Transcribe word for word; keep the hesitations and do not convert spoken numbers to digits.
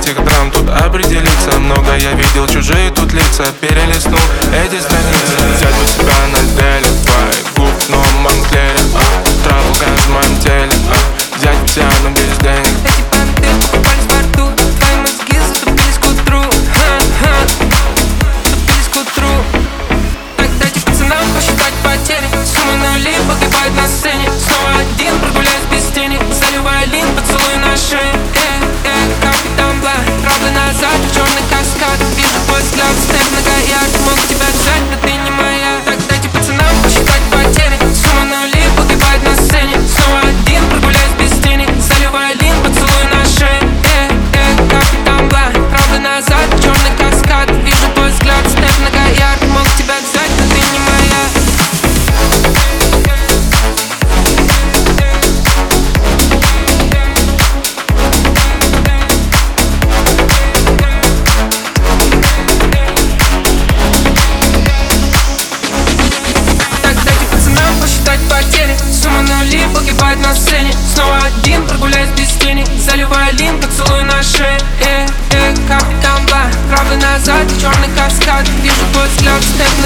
этих драм тут определиться. Много я видел, чужие тут лица. Перелистнул эти страницы. Взять у себя на деле твоих губ в новом манклере, а. Траву в моем теле, а. Взять тебя, но без денег. Эти понты покупались в порту. Твои мозги затупились к утру. Ха-ха. Затупились к утру. Так дайте пацанам посчитать потери. Суммы нули погибают на сцене. Снова один, прогуляюсь без тени. Заливаю лин, поцелуй на шее. Э, э, капитан Бла. Правда назад, черный каскад. Вижу твой взгляд, степ на гаяк. Мог тебя взять, но ты не моя. Так дайте пацанам посчитать потери. Суммы нули погибают на сцене. Снова один, прогуляюсь без тени. Заливаю лин, поцелуй на шее. Э, э, капитан Бла. Правда назад, черный каскад. Вижу твой взгляд, степ на гаяк. Мог тебя взять, но ты не моя. Сумма нули погибает на сцене. Снова один, прогуляюсь без тени. Заливаю лин, поцелуй на шее. Э, э, капитан Бла. Правда назад, черный каскад. Вижу твой взгляд, степ